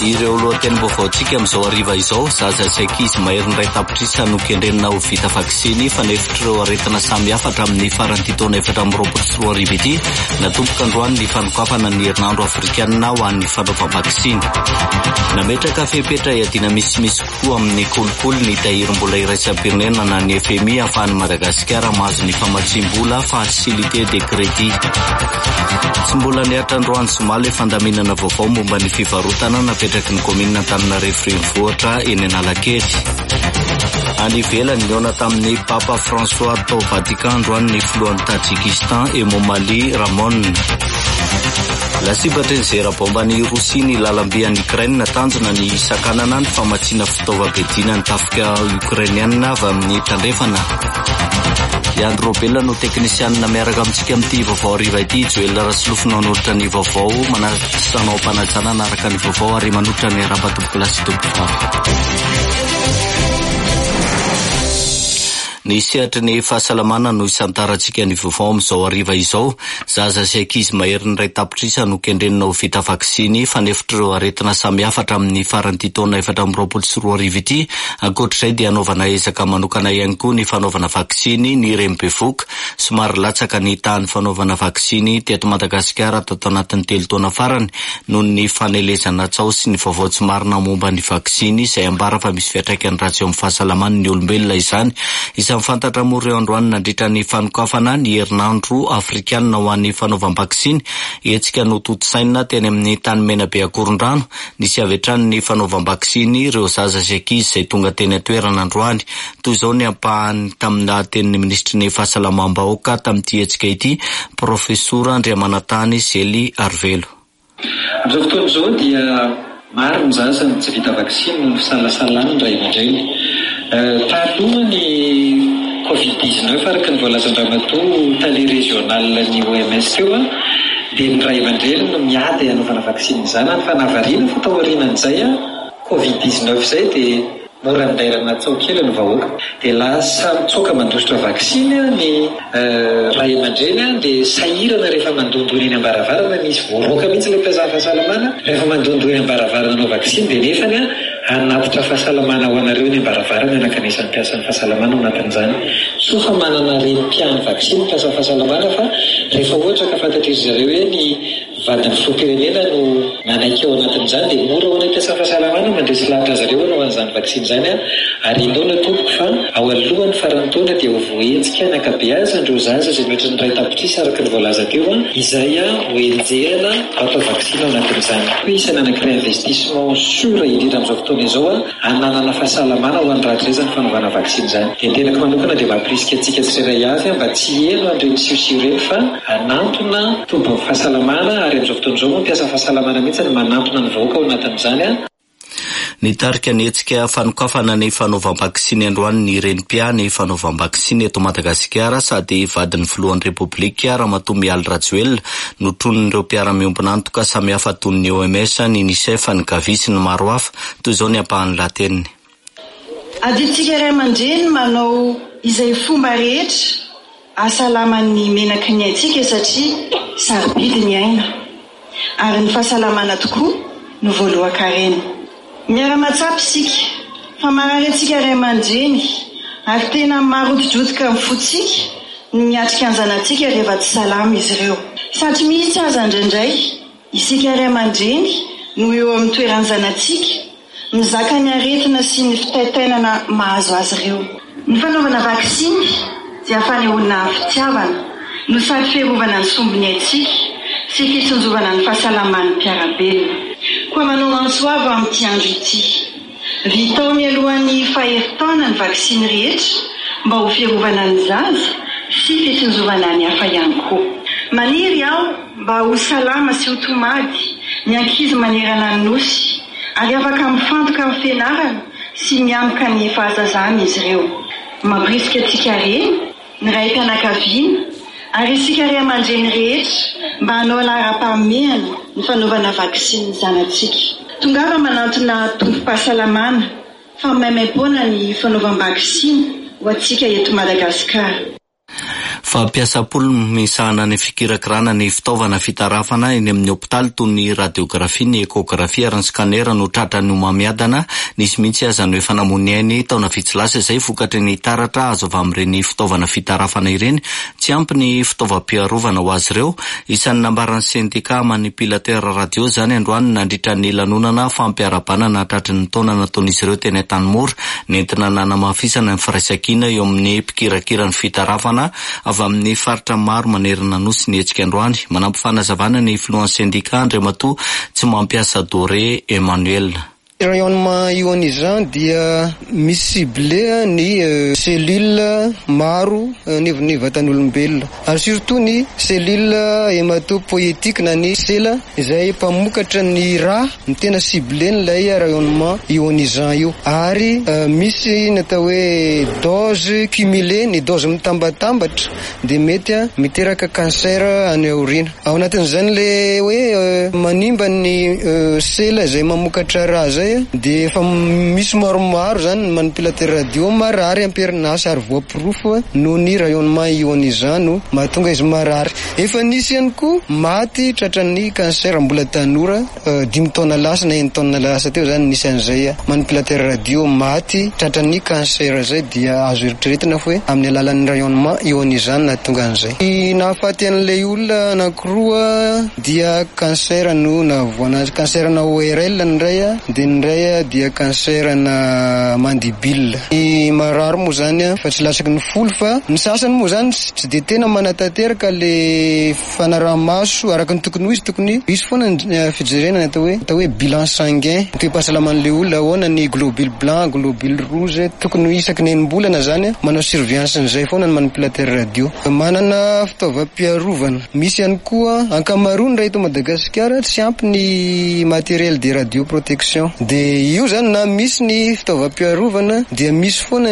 Ireo lohateny vaovaontsika amin'izao hariva izao, zaza sy ankizy mahery iray tapitrisa no kendrenina ho vita vaksiny fanefitra ireo aretina samy hafa hatramin'ny faran'ny taona 2024 ity, natomboka androany ny fanokafana ny herinandro afrikanina ho an'ny fanaovam-vaksiny. Nametraka fepetra iadina misimisy kokoa amin'ny kolokolo ny tahiry mbola iraisam-pirenena na ny FMI ahafahan'ny Madagasikara mahazo ny famatsim-bola facilité de crédit. Tsy mbola niatra androany somaly fandaminana vaovao momba ny fivarotana napetraky ny komina Antananarivo renivohitra eny Analakely. Any ivelany niona tamin'ny Papa François tao Vatican androany ny filohan'ny Tajikistan Emomali Ramon. Lasibatra ny zera-bomba ny Rosia ny lalambe any Ukraine tanjona ny sakanana ny famatsiana fitaovam-piadina ny tafika Ukrainianina avy amin'ny tandrefana. Leandro Robella no teknisianina miaraka amintsika amin'ity vaovao hariva ity. Joel Rasilofina manolotra ny vaovao, manasanao mpanajana anaraka ny vaovao ary manolotra ny ara-batomboky Ny sehatry ny fahasalamana no isantarantsika ny vaovao amin'izao hariva izao. Zaza sy ankizy mahery ny iray tapitrisa no kendrenina ho vita vaksiny fanefitra ireo aretina samy hafa hatramin'ny faran'ny taona 2024 ity. Ankoatr'izay dia anaovana ezaka manokana ihany koa ny fanaovana vaksiny ny Rembevoka. Somary latsaka ny tahan'ny fanaovana vaksiny teto Madagasikara tao anatin'ny 3 taona farany noho ny fanelezana tsao sy ny vaovao tsy marina momba ny vaksiny izay ambara fa misy fiantraikany ratsy eo amin'ny fahasalaman'ny olombelona izany. Fantatra moa androany nandritra ny fanokafana ny herinandro afrikanina ho an'ny fanaovam-vaksiny. Etsika no toto-saina teny amin'ny tany Menabe Akorondrano. Nisy avetrany ny fanaovam-vaksiny ireo zaza sy ankizy izay tonga teny atoerana androany. Toy izao ny ampahany tamin'ny tenin'ny ministry ny fahasalamam-bahoaka tamin'ity etsika ity, Profesora Andriamanatany Zely Arvelo. Amin'izao fotoana izao dia maro ny zaza ny tsy vita vaksiny no fisalasalana indray aman-dreny. Taloha ny Covid-19 araka ny voalazan-dramatoa tale régional ny OMS teo dia ny ray aman-dreny no miady hanaovana vaksiny izany any fa nahavariana fa tao aorianan'izay Covid-19 izay dia mora nidairana tsao kely ny vahoaka dia lasa mitsoka mandositra vaksiny ny ray aman-dreny dia sahirana rehefa mandondony eny ambaravarana. Misy voaroaka mihitsy ilay mpiasana fahasalamana rehefa mandondony ambaravarana anao vaksiny dia nefany hanatitra fahasalamana ho anareo ny ambaravarana anakan'isan'ny mpiasan'ny fahasalamana ao anatin'izany. So fa manana rem-piany vaksiny mpiasa fahasalamana fa rehefa ohatra ka fantatry zareo hoe ny vadiny filoham-pirenena no nanaiky ao anatin'izany dia mora ho anay mpiasa fahasalamana mandresy lahatra zareo anao an'izany vaksiny izany ary indao na tompoko fa ao alohan'ny faran'ny taona dia ho voenjika ny ankabeazan'ireo zaza izay mihoatra ny iray tapitrisa araka ny voalaza teo izay ho enjehana atao vaksiny ao anatin'izany. Isany anankiray investissement sûr indrindra amin'izao fotoana izao hananana fahasalamana ho an'ny rahatray zany fanaovana vaksiny izany. Dia tenako manokana dia mampirisika antsika tsirairay avy mba tsy heno andreny siosia ireny fa hanantona tombon'ny fahasalamana ary amin'izao fotoana izao mampiasa fahasalamana mihitsy ny manantona ny vahoaka ao anatin'izany. Nitarika ny etsika fanokafana ny fanaovam-vaksiny androany ny renim-pia ny fanaovam-vaksiny eto Madagasikara sady vadin'ny filohan'ny Repoblika Ramatoa Mialy Rajoelina no tronon'ireo mpiara-miombona antoka samy hafa toy ny OMS, ny UNICEF, ny Gavi sy ny maro hafa. Toy izao ny ampahany lateniny. Adintsika ray aman-dreny manao izay fomba rehetra ahasalaman'ny menaky ny antsika satria sarobidy ny aina ary ny fahasalamana tokoa no voalohan-karena. Miara-matsapy isika fa marary antsika ray aman-dreny ary tena marodrodrodoka amin'ny fotsika ny miatrika ny zanantsika rehefa tsy salama izy ireo. Satria mihitsy aza indraindray isika ray aman-dreny no eo amin'ny toeran'ny zanantsika mizaka ny aretina sy ny fitaitainana mahazo azy ireo. Ny fanaovana vaksiny dia fanehoana fitiavana no sady fiarovana ny sombiny antsika sy fitsonjovana ny fahasalaman'ny mpiarabelona. Koa manao ansoavo amin'ity andro ity. Vitao mialohan'ny faheritaona ny vaksiny rehetra mba ho fiarovana ny zaza sy fitsonjovana ny hafa ihany koa. Maniry aho mba ho salama sy ho tomady ny ankizy manerana ny nosy ary afaka mifantoka amin'ny fianarana sy miamboka ny fahazazana izy ireo. Mampirisika antsika reny ny ray mpianakaviana ary isika ray aman-dreny rehetra mba hanao laharam-pahamehana ny fanaovana vaksiny ny zanantsika. Tongava manantona tombom-pahasalamana fa maimaim-poana ny fanaovam-vaksiny ho antsika eto Madagasikara. Fampiasam-polo misahana ny fikirakirana ny fitaovana fitarafana eny amin'ny hopitaly toy ny radiografia, ny ekografia ary ny scanner no tratrany homamiadana. Nisy mihitsy aza no efa namoniainy taona vitsy lasa izay vokatry ny taratra azo avy amin'ireny fitaovana fitarafana ireny, tsy ampy ny fitaovam-piarovana ho azy ireo. Isan'ny nambaran'ny sendika manipilatera radio zany androany nandritra ny lanonana fampiarabanana tratry ny taona nataon'izy ireo teny Tanimora, nentina nanamafisana ny firaisankina eo amin'ny mpikirakira ny fitarafana avy amin'ny faritra maro manerana nosy ny hetsika androany. Manampy fanazavana ny filohan'ny sendika Andriamatoa tsy mampiasa Doré Emmanuel. Rayonnement ionisant dia misy ciblé ny cellule maro ny vatan'olombelona, ary surtout ny cellule hématopoïétique na ny sela izay mpamokatra ny ra ny tena ciblé n'ilay rayonnement ionisant io. Ary misy natao hoe dose cumulée, ny dose mitambatambatra de mety miteraka cancer any aorina. Ao anatin'izany le hoe manimba ny sela izay mamokatra ra zay de efa misy maromaro zany manipilateur radio marary amperinasa ary voapirofo no ny rayonnement ionisant no mahatonga izy marary. Efa nisy ihany koa maty tratran'ny cancer mbola tanora 5 taona lasa na 1 taona lasa teo zany nisy an'izay manipilateur radio maty tratran'ny cancer zay, dia azo eritreretina fa hoe amin'ny alalan'ny rayonnement ionisant nahatonga an'izay. Nahafaty an'ilay olona anankiroa dia cancer no nahavoana azy, cancer na ORL ndray de ndray dia cancer na mandibile. Ny marary moa zany fa tsy lasaky ny folo fa ny sasany moa zany tsy de tena manatanteraka le fanaraha-maso araka ny tokony ho izy, tokony izy foana ny fijerena atao hoe bilan sanguin, toe-pahasalaman'le olona ahoana ny globule blanc, globule rouge, tokony ho isaky ny enim-bolana zany manao surveillance n'izay foana ny manipilateur radio. Manana fitaovam-piarovana, misy ihany koa ankamaroany raha eto Madagasikara tsy ampy ny matériel de radio protection, de io zany na misy ny fitaovam-piarovana dia misy foana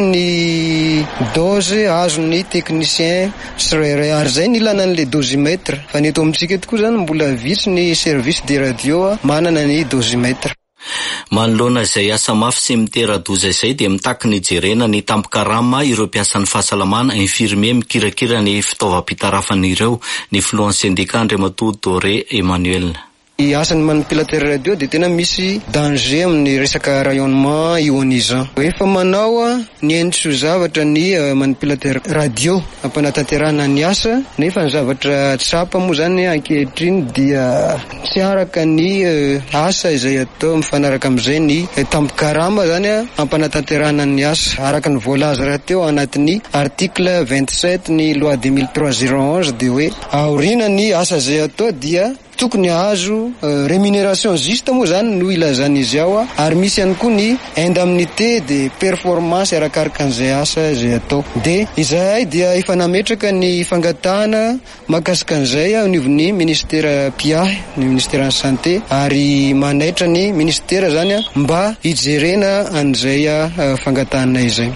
ny dose azon'ny technicien tsirairay, ary zay ny ilana an'le dosimètre. Fa ny eto amintsika tokoa zany mbola vitsy ny service de radio manana ny dosimètre. Manoloana izay asa mafy sy mitera-doza izay dia mitaky ny jerena ny tampokarama ireo mpiasan'ny fahasalamana, infirmier mikirakira ny fitaovam-pitarafana ireo. Ny filohan'ny sendika Andriamatoa Doré Emmanuel. Asan'ny manipilateur radio de tena misy danger amin'ny resaka rayonnement ionisant. Efa manao ny endso zavatra ny manipilateur radio ampanatanterana ny asa, nefa ny zavatra tsapa moa zany ankehitriny dia tsy araka ny asa izay atao, mifanaraka amin'izay ny tampokarama zany ampanatanterana ny asa araka ny voalaza raha teo anatin'ny article 27 ny loi 2003/011 de hoe aorina ny asa izay atao dia tokony azo rémunération juste moa zany no ilazan'izy ao, ary misy ihany koa ny indemnité de performance arakaraka an'izay asa izay atao. De izay dia efa nametraka ny fangatahana mahakasika an'izay anivon'ny ministera PIA, ny ministera santé, ary manaitra ny ministera zany mba hijerena an'izay fangatahana izay.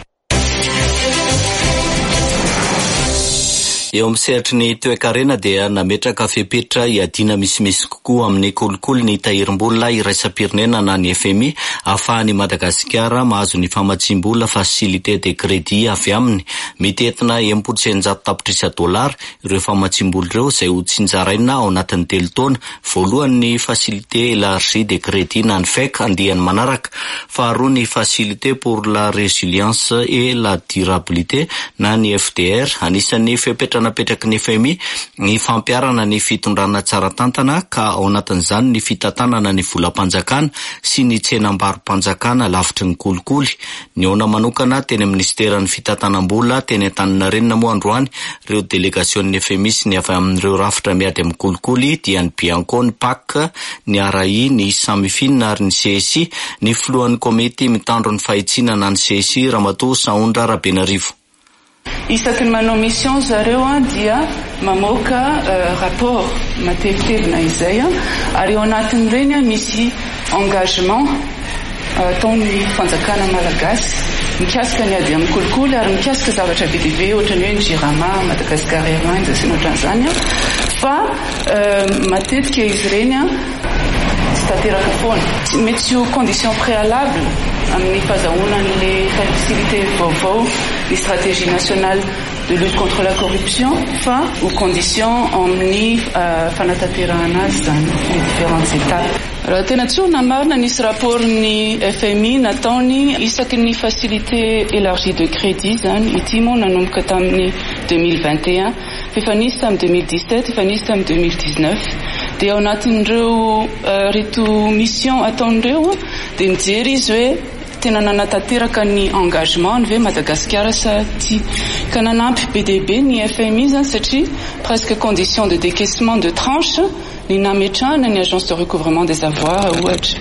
Eo amin'ny sehatry ny toe-karena dia nametraka fepetra hiadiana misimisy kokoa amin'ny kolikoly ny tahirim-bola iraisam-pirenena na ny FMI ahafahan'ny Madagasikara mahazo ny famatsim-bola facilité de crédit avy aminy. Mitetina $900 ireo famatsim-bola ireo izay ho tsinjaraina ao anatin'ny 3 taona. Voalohany ny facilité élargie de crédit na ny FEC andiany manaraka, faharoa ny facilité pour la résilience et la durabilité na ny FDR. Anisan'ny fepetra napetraky ny FMI ny fampiarana ny fitondrana tsara tantana, ka ao anatin'izany ny fitatanana ny volam-panjakana sy ny tsenam-baro-panjakana lavitry ny kolikoly. Ny ona manokana teny amin'ny ministeran'ny fitatanam-bola teny Antaninarenina moa androany, ireo delegasion'ny FMI sy ny avy amin'ireo rafitra miady amin'ny kolikoly dia ny Bianco, ny PAC, ny RAI, ny Samifin ary ny CSI. Ny filohan'ny komity mitandro ny fahitsinana ny CSI Ramatoa Saondra Rabenarivo. Isaky ny manao mission zareo dia mamoaka rapport matevitevina izay, ary ao anatin'ireny misy engagement ataon'ny fanjakana malagasy mikasika ny ady amin'ny kolikoly ary mikasika zavatra be dia be ohatra ny hoe ny Jirama, Madagascar Airlines sy ny ohatran'izany, fa matetika izy ireny tsy tanteraka foana, mety tsy ho condition préalable amin'ny fahazahoana an'ilay facilité vaovao, ny stratégie nationale de lutte contre la corruption fa aux conditions amin'ny fanatanterahana azy zany les différentes étapes. Raha tena tsona marina nisy rapportny FMI nataony isaky ny facilité élargie de crédit zany ity moa nanomboka tamin'ny 2021 efa nisy tamin'ny 2017 efa nisy tamin'ny 2019 dia ao anatin'ireo reto mission ataon'ireo dia mijery izy hoe tena nanatanteraka ny engagement ny ve Madagasikara sa ty ka nanampy be dia be ny FMI zany satria presque condition de décaissement de tranche ny nametrahana ny agence de recouvrement des avoirs ohatra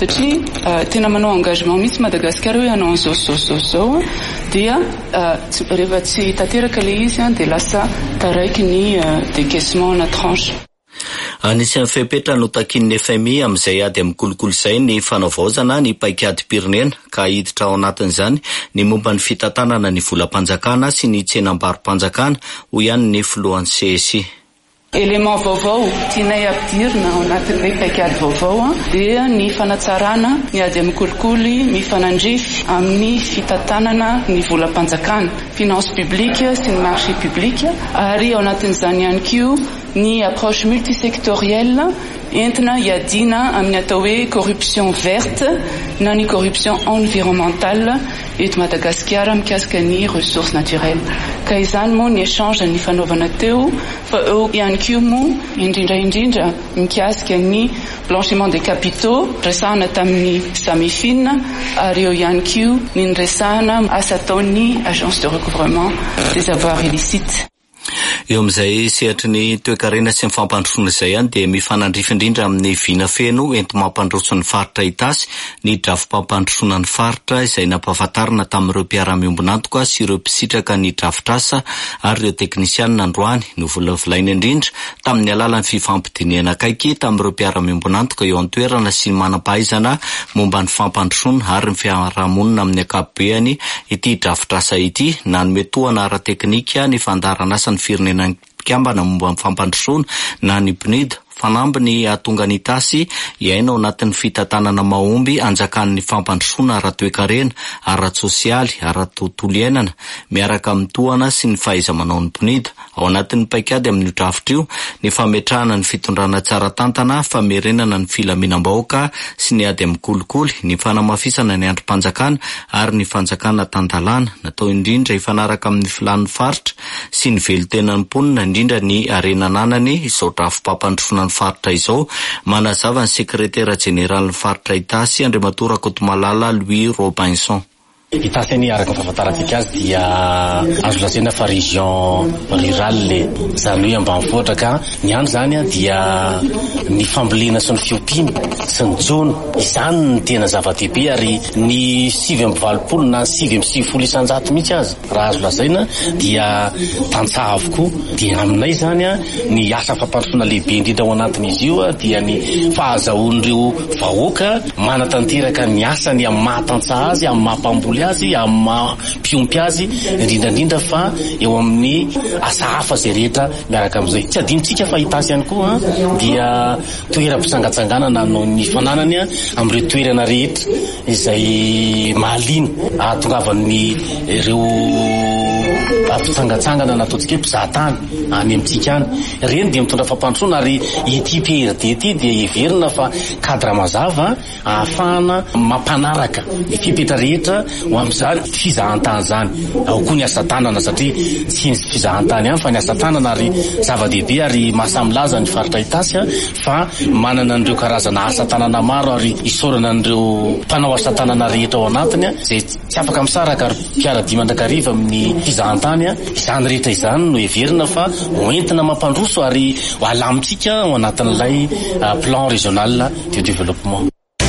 satria tena manao engagement mihitsy Madagasikara hoe anao an'izao dia rehefa tsy tanteraka le izy dia lasa taraiky ny décaissement na tranche. Anisan'ny fepetra no takin'ny FMI amin'izay ady amin'ny kolokolo izay ny fanavaozana ny paikady pirenena ka hiditra ao anatin'izany ny momba ny fitantanana ny volam-panjakana sy ny tsenam-barom-panjakana ho ihany ny filohan'ny CSI. Élément vaovao tianay ampidirina ao anatin'ilay paikady vaovao dia ny fanatsarana ny ady amin'ny kolikoly mifanandrify amin'ny fitantanana ny volam-panjakana, finance publique sy ny marché public ary ao anatin'izany ihany koa ny approche multisectorielle entina iadina amin'ny atao hoe corruption verte na ny corruption environnementale eto Madagasikara mikasika ny ressources naturelles. Ka izany moa ny échange ny fanaovana teo fa eo ihany koa moa indrindra mikasika ny blanchiment des capitaux resahana tamin'ny SAMIFIN ary eo ihany koa ny resahana asa ataon'ny agence de recouvrement des avoirs illicites. Eo amin'izay sehatry ny toe-karena sy ny fampandrosoana izay ihany dia mifanandrify indrindra amin'ny vina feno ento mampandroso ny faritra Itasy ny drafim-pampandrosoana ny faritra izay nampahafantarina tamin'ireo mpiara-miombonantoka sy ireo mpisitraka ny drafitrasa ary ireo teknisianina androany no volavolaina indrindra tamin'ny alalan'ny fifampidiniana akaiky tamin'ireo mpiara-miombonantoka eo an-toerana sy ny manam-pahaizana momba ny fampandrosoana ary ny fiarahamonina amin'ny ankapobeny ity drafitrasa ity nanome tohana ara-teknika ny fandarana asa ny firenenan'ny mpikambana momba ny fampandrosoana na ny PNUD fanamby ny atonga ny Itasy iaina ao anatin'ny fitantanana mahomby anjakan'ny fampandrosoana ara-toe-karena, ara-tsosialy, ara-tontolo iainana miaraka amin'ny tohana sy ny fahaiza-manao ny PNUD. Ao anatin'ny paikady amin'ny drafitra io ny fametrahana ny fitondrana tsara tantana, famerenana ny filaminam-bahoaka sy ny ady amin'ny kolikoly, ny fanamafisana ny androm-panjakana ary ny fanjakana tan-dalàna natao indrindra ifanaraka amin'ny filan'ny faritra sy ny velon-tenan'ny mponina indrindra ny arenananany izao drafim-pampandrosoana ny faritra izao. Manazava ny sekretera jeneralin'ny faritra Itasy Andriamatora Kotomalala Louis Robinson. Itasy ny araka fahafantarantsika azy dia azo lazaina fa région rurale zany hoe ambanivohitra ka ny andro zany dia ny fambolena sy ny fiompiana sy ny jona izany ny tena zava-dehibe ary ny 7.20 na 7.20 isanjato mihitsy azy raha azo lazaina dia tantsaha avokoa dia aminay zany ny asa fampandrosoana lehibe indrindra ao anatin'izy io dia ny fahazahoan'ireo vahoaka manatanteraka ny asany amin'ny mahatantsaha azy amin'ny mahampamboly azy amin'ny mampiompy azy indrindrandrindra fa eo amin'ny asa hafa zay rehetra miaraka amin'izay. Tsy adinontsika fa Itasy ihany koa dia toeram-pitsangatsanganana no ny fananany amin'ireo toerana rehetra izay mahaliana ahatongavan'ny ireo fitsangatsangana nataontsika hoe mpizahatany any amintsika any reny dia mitondra fampandrosoana ary ity PRD ity dia heverina fa cadre mazava ahafahana mampanaraka ny fipetra rehetra ho amin'izany fizahantany zany ao koa ny asa tanana satria tsy ny fizahantany ihany fa ny asa tanana ary zava-dehibe ary mahasamilaza ny faritra Itasy fa manana an'ireo karazana asa tanana maro ary isorana an'ireo mpanao asa tanana rehetra ao anatiny izay tsy afaka misaraka ary mpiara-dimy mandrakariva amin'ny fizahantany izany rehetra izany no heverina fa hoentina mampandroso ary alamintsika ao anatin'ilay plan régional de développement.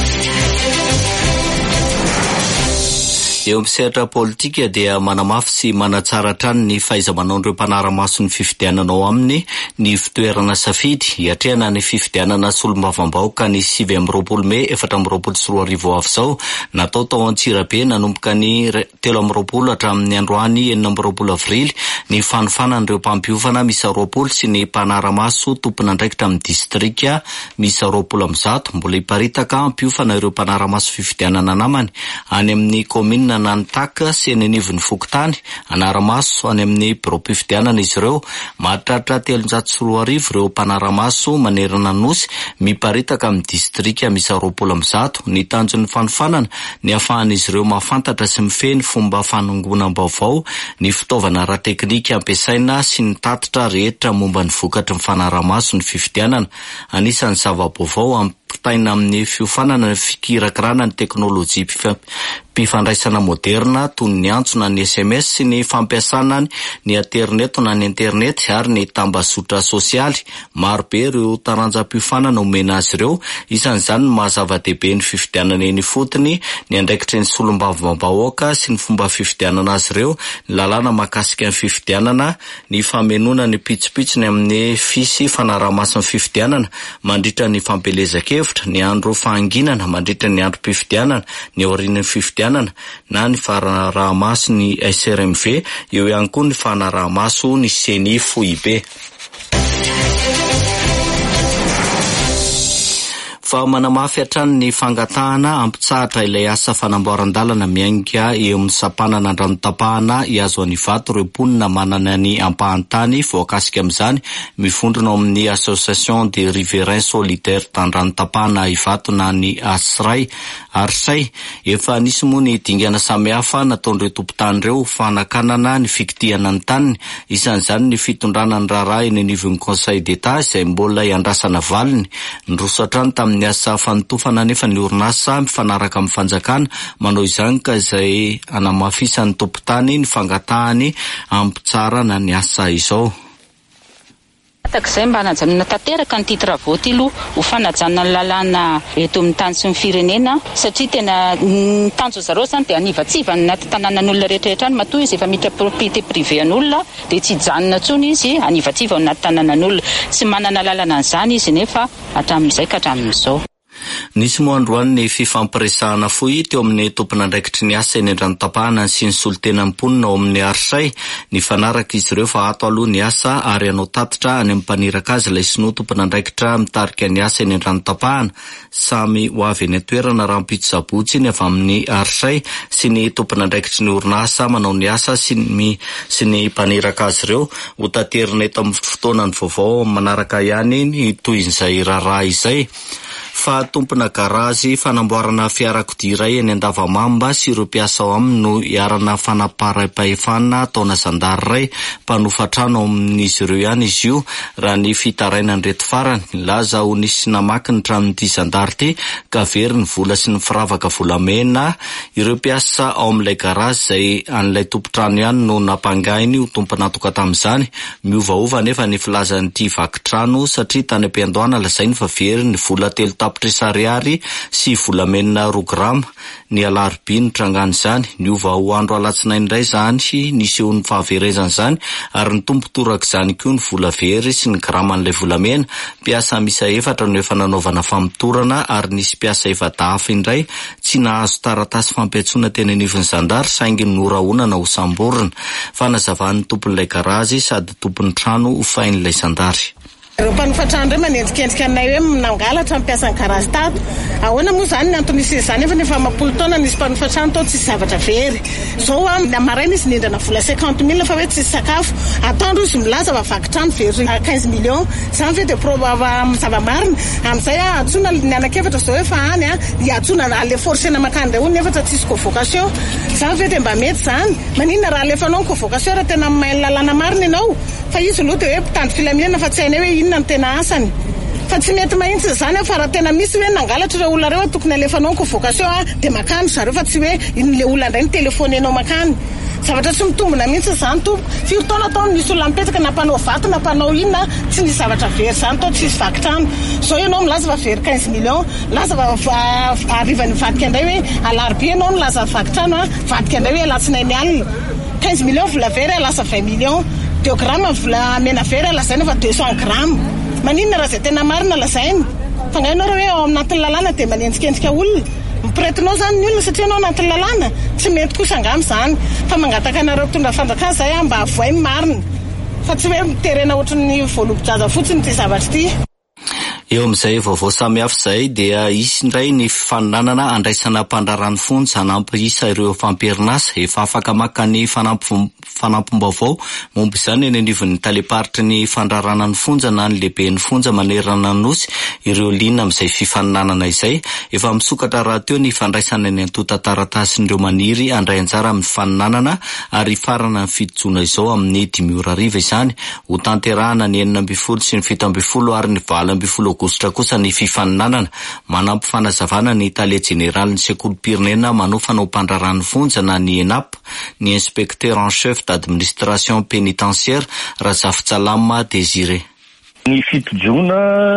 Eo amin'ny sehatra politika dia manamafy sy manatsara hatrany ny fahaiza-manaon'ireo mpanara-maso ny fifidianana ao aminy ny fitoerana safidy hiatrehana ny fifidianana solombavam-bahoaka ny 7 Mey 2024 avy izao natao tao Antsirabe nanomboka ny 13 hatramin'ny androany 14 Avrily ny fanofanan'ireo mpampiofana misa 20 sy ny mpanara-maso tompona andraikitra amin'ny distrika misa 20 mbola hiparitaka ampiofana ireo mpanara-maso fifidianana namany any amin'ny komina mihinana ny taka sy ny anivon'ny fokotany anaramaso any amin'ny biro-pifidianana izy ireo. Mahatratra 340 ireo mpanaramaso manerana nosy miparitaka amin'ny distrika misy 20. Ny tanjon'ny fanofanana ny ahafahan'izy ireo mahafantatra sy mifehy ny fomba fanangonam-baovao, ny fitaovana ara-teknika ampiasaina sy ny tatitra rehetra momba ny vokatry ny fanaramaso ny fifidianana. Anisan'ny zava-baovao ampitaina amin'ny fiofanana ny fikirakirana ny teknôlôjia mpifandraisana moderna toy ny antsona ny SMS sy ny fampiasana ny internet na ny internet ary ny tambazotra sosialy. Marobe ireo taranjam-piofanana omena azy ireo, isan'izany mahazava-dehibe ny fifidianana eny fotony, ny andraikitry ny solombavambahoaka sy ny fomba fifidianana azy ireo, ny lalàna mahakasika ny fifidianana, ny famenona ny pitsopitsony amin'ny fisy fanaraha-mason'ny fifidianana mandritra ny fampelezan-kevitra, ny andro fahanginana mandritra ny andro mpifidianana, ny aorian'ny fifidianana na ny fanaraha-maso ny SRMV, eo ihany koa ny fanaraha-maso ny CENI FOIB. Fa manamafy hatrany ny fangatahana ampitsahatra ilay asa fanamboaran-dalana miainga eo amin'ny sapanana andranotapahana Iazo Anivato ireo mponina manana ny ampahantany voakasika amin'izany mifondrona ao amin'ny Association des Riverains Solidaires d'Andranotapahana Ivato na ny Arsay. Efa nisy moa ny dingana samihafa nataon'ireo tompon-tany ireo fanakanana ny fikitihana ny taniny, isan'izany ny fitondrana ny raharaha eny anivon'ny Conseil d'État izay mbola iandrasana valiny. Nirosatra tamin'ny asa fanotofana nefa ny orinasa mifanaraka amin'ny fanjakana manao izany ka izay anamafisan'ny tompon-tany ny fangatahany ampitsara na ny asa izao. Takizay mba hanajanona tanteraka ny titre voatilo ho fanajanana ny lalàna eto amin'ny tany sy ny firenena, satria tena tanjo zareo zany dia anivatsiva anaty tanànan'olona rehetrarehetra any, matoa izy efa mitra propriété privé an'olona dia tsy hijanona tsony izy anivatsiva anaty tanànan'olona, tsy manana lalàna an'izany izy nefa hatramin'izay ka hatramin'izao. Nisy moa androany ny fifampiresahana fohy teo amin'ny tompon'andraikitry ny asa eny andranotapahana sy ny solotena mponina ao amin'ny Arsay. Ny fanaraka izy ireo fa ato aloha ny asa ary anao tatitra any amin'ny mpaniraka azy ilay sinoa tompon'andraikitra mitarika ny asa eny andranotapahana. Samy ho avy eny toerana rahampito sabotsy ny avy amin'ny Arsay sy ny tompon'andraikitry ny orinasa manao ny asa sy ny mpaniraka azy ireo ho taterina eto amin'ny fotoanany vaovao manaraka ihany ny toy izay raharaha izay. Fa tompona garazy fanamboarana fiarakodia iray eny Andavamamba sy ireo mpiasa ao aminy no iarana fanaparaim-pahefana taona Zandaray mpanofa trano ao amin'izy ireo ihany izy io. Raha ny fitaraina ny reto farany, laza ho nisy namaky ny tranon'ity Zandary ity ka very ny vola sy ny firavaka volamena. Ireo mpiasa ao amin'ilay garazy izay an'ilay tompo-trano ihany no napangainy ho tomponatoka tamin'izany. Miovaova nefa ny filazan'ity vakitrano satria tany am-piandohana lazainy fa very ny vola 3 tapitra ariary sy volamena 2 grama. Ny alarobia ny trangany izany, niova ho andro alatsinainy indray izany nisy eo ny fahaverezana izany ary ny tompo toraka izany koa ny vola very sy ny grama an'ilay volamena. Mpiasa misa 4 no efa nanaovana famotorana ary nisy mpiasa 7 indray tsy nahazo taratasy fampiatsona teny anivon'ny Zandary saingy norahonana ho samborina. Fanazavan'ny tompon'ilay garazy sady tompon'ny trano ho fain'ilay Zandary. Ireo mpanofatrano ireo manendrikendrika anay hoe nangalatra mampiasa ny garazy tato. Ahoana moa izany ny antony izany efa 10 taona nisy mpanofatrano tao tsisy zavatra very. Zao maraina izy nindrana vola 50 000 fa hoe tsisy sakafo. Ataondro izy milaza vakitrano very 15 millions. Izany ve dia zava-marina. Amin'izay atsona ny anakefatra zao efa any atsona ale forsena makany hono nefa tsisy convocation. Izany ve dia mba mety izany. Maninona raha alefanao ny convocation raha tena mahay lalàna marina ianao. Fa izy aloha dia hoe mpitandro filaminana fa tsy hainay hoe inona ny tena asany. Fa tsy mety mahitsy izany fa raha tena misy hoe nangalatra ireo olona ireo tokony alefanao ny convocation dia makany zareo fa tsy hoe ilay olona indray ny telefonenao makany. Zavatra tsy mitombona mihitsy izany tompo. Firy taona tao nisy olona mipetraka nampanao vato nampanao inona tsy nisy zavatra very izany tao tsisy vakitrano. Zao ianao milaza fa very 15 millions, laza arrivan'ny vadika indray hoe alarobia ianao no laza vakitrano vadika indray hoe alatsinainy alina. 15 millions vola very lasa 20 millions. 2 gramma vola mena very lazaina fa 200 gramma. Maninona raha izay tena marina lazaina. Fa ngainao raha hoe ao anatin'ny lalàna dia manendrikendrika olona. Mipiretinao zany ny olona satria anao anatin'ny lalàna. Tsy mety kosa angamy izany. Fa mangataka anareo mpitondra fanjakana izay mba avoay marina. Fa tsy hoe miterena ohatran'ny voalobodraza fotsiny ity zavatra ity. Eo amin'izay vaovao samihafa izay dia isy indray ny fifaninanana andraisana mpandrarany fonja hanampy isa ireo famperinasa efa afaka maka ny fanampim-baovao momba izany eny anivon'ny taleparitry ny fandrarana ny fonja na ny lehiben'ny fonja manerana ny nosy ireo liana amin'izay fifaninanana izay efa misokatra raha teo ny fandraisana ny antotan-taratasin'ireo maniry andray anjara amin'ny fifaninanana ary farana ny fitojoana izao amin'ny 5:00 izany ho tanterahana ny 9 sy ny 7 ary ny 20 aogositra kosa ny fifaninanana manampy fanazavana ny Talia Jeneraly ny sekolim-pirenena manofana ho mpandrarany fonja na ny ENAP ny inspecteur en chef d'administration pénitentiaire Razafitsalama Désiré. Ny fitojoana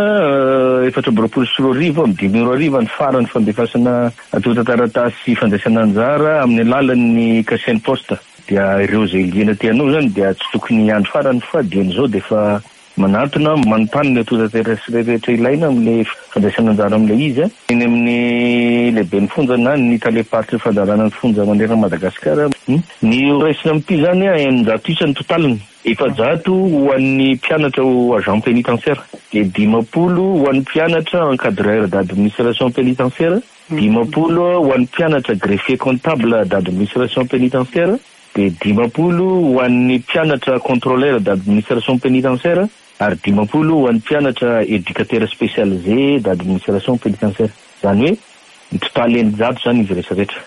4 amin'ny 5:00 ny farany fandefasana atotan-taratasy fandraisana anjara amin'ny alalan'ny cachaine poste dia ireo izay liana tianao zany dia tsy tokony andro farany fa dian'izao dia efa manatona manontany ny atotan-taratasy rehetra ilaina amin'ilay fandraisana anjara amin'ilay izy eny amin'ny lehiben'ny fonja na ny taleparitry fandarana ny fonja manerana Madagasikara. Ny raisina amin'ity zany 900 isa ny totaliny. 700 ho an'ny mpianatra ho agent pénitentiaire dia 50 ho an'ny mpianatra encadreur d'administration pénitentiaire, 50 ho an'ny mpianatra greffier comptable d'administration pénitentiaire dia 50 ho an'ny mpianatra contrôleur d'administration pénitentiaire ary 50 ho an'ny mpianatra éducateur spécialisé d'administration pénitentiaire. Zany hoe ny totaly 100 zany izy rehetrarehetra.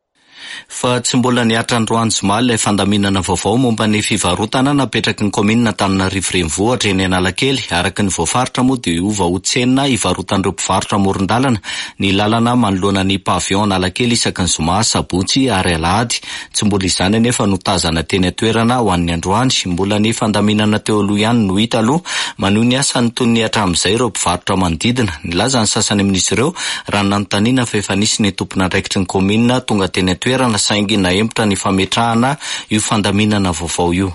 Fa tsy mbola niatra Androany Zoma ilay fandaminana vaovao momba ny fivarotana napetraky ny komina Antananarivo renivohitra eny Analakely araka ny voafaritra moa dia ova ho tsena hivarotan'ireo mpivarotra amoron-dalana ny lalana manoloana ny pavion Analakely isaky ny Zoma sabotsy ary alahady. Tsy mbola izany anefa no tazana teny atoerana ho an'ny Androany mbola ny fandaminana teo aloha ihany no hita aloha maneho ny asany toy ny hatramin'izay ireo mpivarotra manodidina. Nilaza ny sasany amin'izy ireo raha nanontaniana fa efa nisy ny tompona andraikitry ny komina tonga teny atoerana saingy naempotra ny fametrahana io fandaminana vaovao io.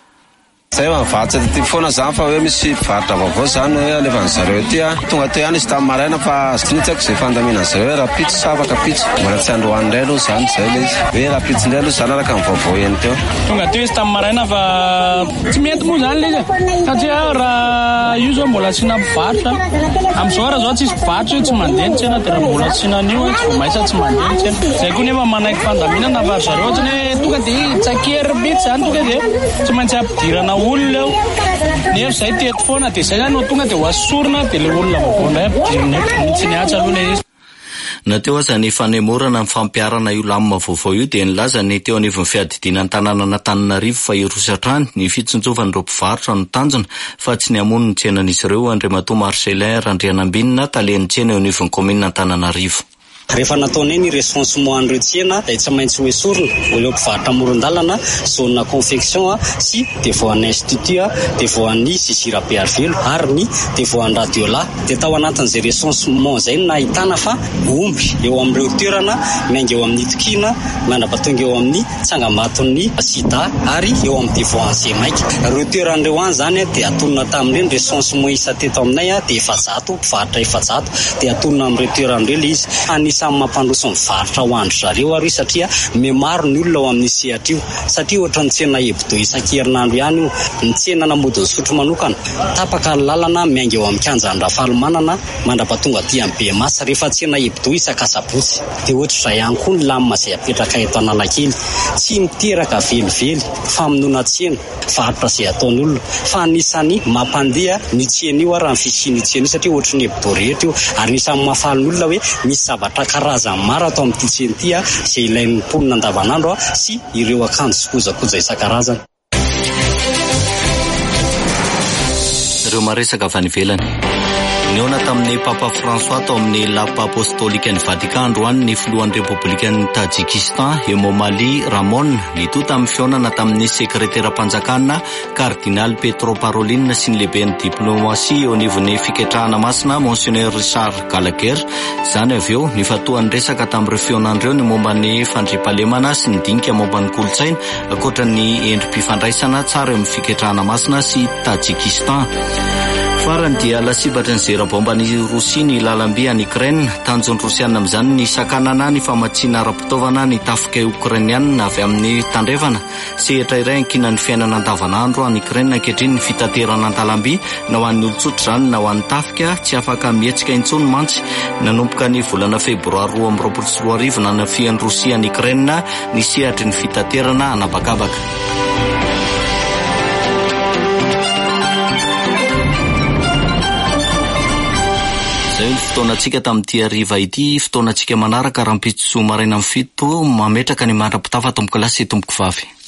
Zay mivatsy ty foana zany fa hoe misy mpivarotra vaovao zany hoe alevan'ny zareo ty tonga teo ihany izy tamin'ny maraina fa tsy tsako zay fandaminana zareo raha pitsy sa afaka pitsy mbola tsy androany indray aloha zany zay le izy hoe raha pitsy indray aloha zany araka ny vaovao eny teo tonga teo izy tamin'ny maraina fa tsy mety moa zany le izy satria raha io zao mbola tsy nampivarotra amin'izao raha zao tsisy mpivarotra io tsy mandeha ny tsena dia raha mbola tsy nanio tsy vomaisa tsy mandeha ny tsena zay koa nefa manaiky fandaminana fa zareo ohatrany hoe tonga dia tsakery bitsy zany tonga dia tsy maintsy ampidirana olona eo nefa zay teto foana dia zay zany no tonga dia ho asorina dia le olona vaovao indray ampidirina tsy niatsa aloha izy. Nateo aza ny fanemorana ny fampiarana io lamina vaovao io dia nilaza ny teo anivon'ny fiadidinan'ny tanàna Antananarivo fa irosatrany ny fitsonjovan'ireo mpivarotra no tanjona fa tsy ny amono ny tsenan'izy ireo Andriamatoa Marcelin Randrianambinina talen'ny tsena eo anivon'ny komina Antananarivo. Rehefa nataony ny recensement an'ireo tsena dia tsy maintsy hoe sorina ireo mpivarotra amoron-dalana zona confection sy devoan'ny institut devoan'ny Sisira Bearvelo ary ny devoan'ny Radiola dia tao anatin'izay recensement izay no nahitana fa omby eo amin'ireo toerana miainga eo amin'ny Tokina mandrapatonga eo amin'ny Tsangambaton'ny Sida ary eo amin'ny devoan'ny Zemaika. Ireo toeran'ireo any zany dia atonona tamin'ireny recensement isa teto aminay dia 700 mpivarotra 700 dia atonona amin'ireo toeran'ireo le izy samy mampandroso mivarotra ho andro zareo ary satria maro ny olona ao amin'ny sehatra io satria ohatra ny tsena hebdo isan-kerinandro ihany io ny tsena namody ny sotro manokana tapaka ny lalana miainga eo amin'ny kianjan'ny Rafalomanana mandrapatonga aty amin'ny Bemasy rehefa tsena hebdo isaka-sabotsy dia ohatra izay ihany koa ny lamina izay apetraka eto Analakely tsy miteraka velively famonoana tsena varotra izay ataony olona fa anisany mampandeha ny tsena io raha ny fisian'ny tsena io satria ohatra ny hebdo rehetra io ary anisany mahafaly ny olona hoe misy zavatra karazany maro atao amin'ity tsena ity izay ilain'ny mponina andavanandro sy ireo akanjo sy kojakoja isan-karazany. Ireo maresaka avy any ivelany. Niona tamin'ny Papa François tao amin'ny lapa apostolika ny Vatican androany ny filohan'ny Republikan'ny Tajikistan Emomali Ramon nitoa tamin'ny fionana tamin'ny sekretera-panjakana Kardinal Petro Parolin sy ny lehiben'ny diplomasia eo anivon'ny fiketrahana masina Monseigneur Richard Gallagher. Zany avy eo nifatoan'ny resaka tamin'ireo fionan'ireo ny momba ny fandriampahalemana sy ny dinika momba ny kolotsaina ankoatra ny endrim-pifandraisana tsara eo amin'ny fiketrahana masina sy Tajikistan. farany dia lasibatra ny zera-bomba ny Rosia ny lalamby any Ukraine. Tanjon'ny Rosiana amin'izany ny sakanana ny famatsiana ara-pitaovana ny tafika Ukrainiana avy amin'ny tandrevana. Sehatra iray ankina ny fiainana andavanandro any Ukraine ankehitriny ny fitaterana an-dalamby na ho an'ny olon-tsotra izany na ho an'ny tafika tsy afaka mihetsika intsony mantsy. Nanomboka ny volana febroary 2024 nanafian'ny Rosia ny Ukraine ny sehatry ny fitaterana anabakabaka. Zay fotoanantsika tamin'ity hariva ity, fotoanantsika manaraka raha-mpitso maraina amin'ny fito mametraka ny mandra-pitafa tomboko lasy tomboko vavy.